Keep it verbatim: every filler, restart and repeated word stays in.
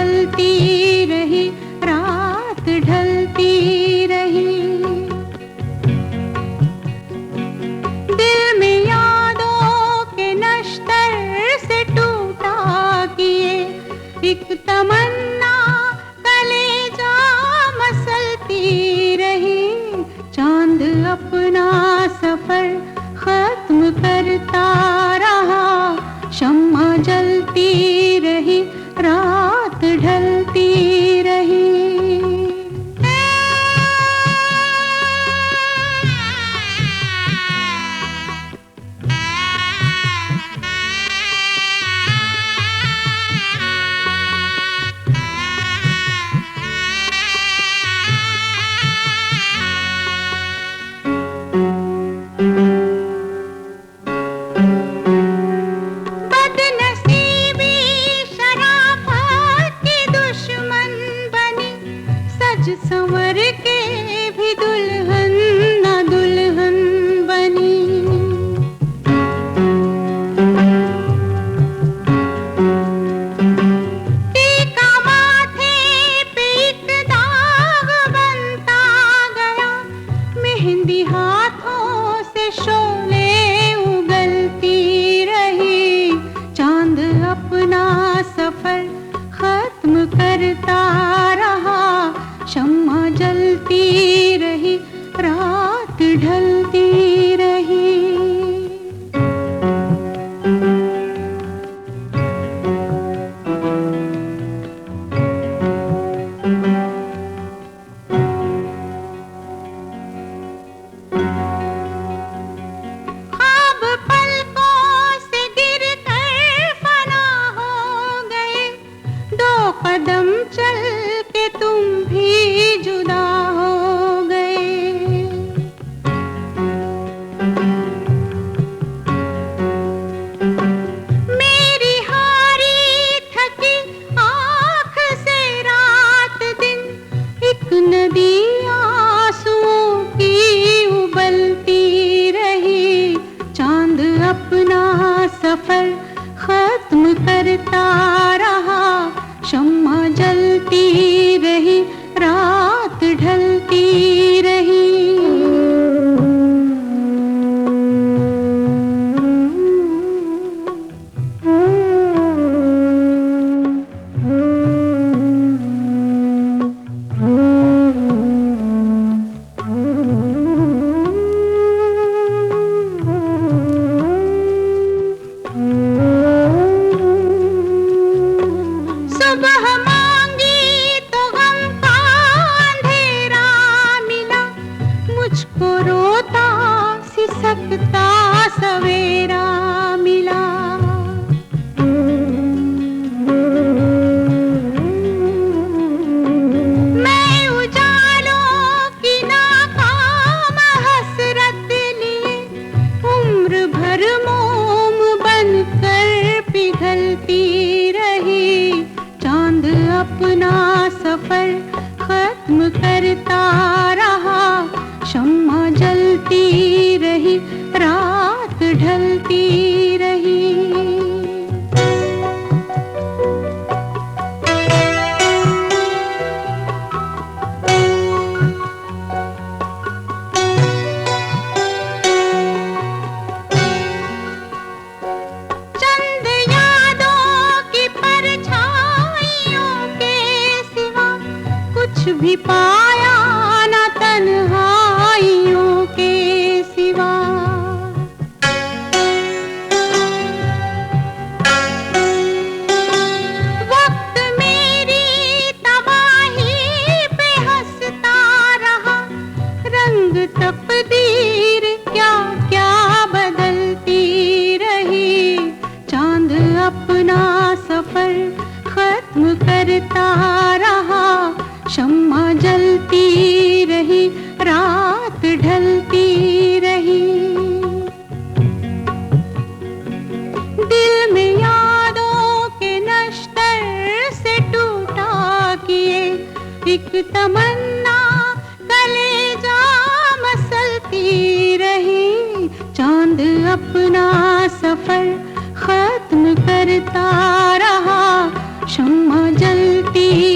जलती रही, रात ढलती रही। दिल में यादों के नश्तर से टूटा किए एक तमन्ना कलेजा मसलती रही। चांद अपना सफर खत्म करता रहा, शम्मा जलती रही, रात ढलती रही। संवर के भी दुल्हन ना दुल्हन बनी। टीका माथे पे एक दाग बनता गया, मेहंदी हाथों से शोले उगलती रही। चांद अपना सफर खत्म करता रहा, शम्मा जलती रही, रात ढलती रही। ख्वाब पलकों से गिरकर फना हो गए, दो कदम चल के तुम भी जुदा हो गए। मेरी हारी थकी आँख से रात दिन एक नदी आंसुओं की उबलती रही। चांद अपना सफर खत्म करता रहा, शम्मा जलती रही, रात ढलती रही। सुबह मांगी तो गम का अंधेरा मिला, मुझको रोता सिसकता सवेरा मिला। मैं उजालों की नाकाम हसरत लिए उम्र भर मोम बनकर पिघलती रही। चांद अपना सफर खत्म करता रहा, शम्मा जलती रही, रात ढलती रही। चंद यादों की परछाइयों के सिवा कुछ भी पाया ना तन्हाइयों के सिवा। वक्त मेरी तबाही पे हंसता रहा, रंग तकदीर क्या क्या बदलती रही। चांद अपना सफर खत्म करता रहा, शम्मा जलती रही, रात ढलती रही। दिल में यादों के नश्तर से टूटा किए एक तमन्ना कलेजा मसलती रही। चांद अपना सफर खत्म करता रहा, शम्मा जलती टूटी